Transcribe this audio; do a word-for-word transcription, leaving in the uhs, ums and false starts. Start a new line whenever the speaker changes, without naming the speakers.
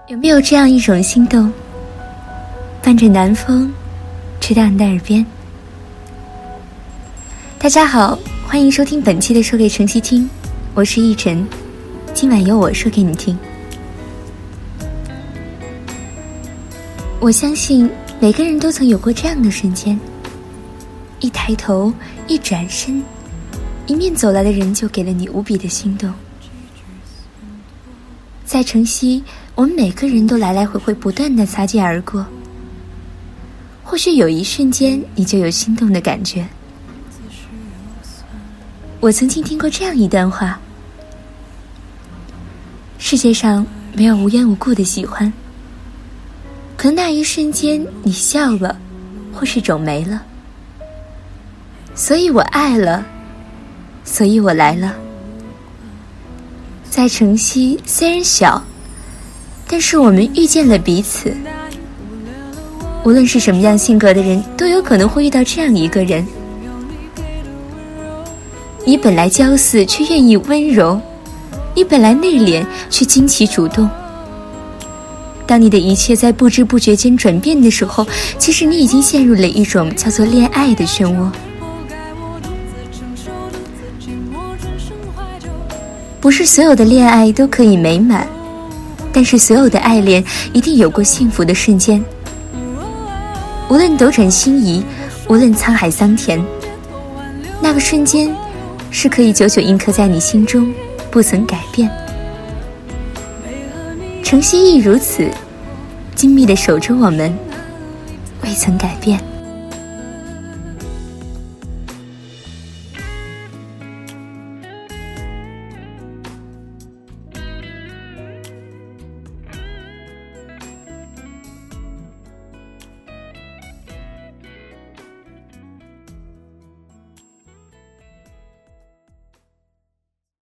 有没有这样一种心动，伴着南风吹到你的耳边？大家好，欢迎收听本期的说给晨曦听，我是逸晨，今晚由我说给你听。我相信每个人都曾有过这样的瞬间，一抬头一转身，迎面走来的人就给了你无比的心动。在晨曦，我们每个人都来来回回不断地擦肩而过，或许有一瞬间你就有心动的感觉。我曾经听过这样一段话：世界上没有无缘无故的喜欢，可能那一瞬间你笑了，或是皱眉了，所以我爱了，所以我来了。在晨曦虽然小，但是我们遇见了彼此。无论是什么样性格的人，都有可能会遇到这样一个人。你本来娇肆，却愿意温柔；你本来内敛，却惊奇主动。当你的一切在不知不觉间转变的时候，其实你已经陷入了一种叫做恋爱的漩涡。不是所有的恋爱都可以美满，但是所有的爱恋一定有过幸福的瞬间。无论斗转星移，无论沧海桑田，那个瞬间是可以久久印刻在你心中，不曾改变。晨曦亦如此，精密地守着我们，未曾改变。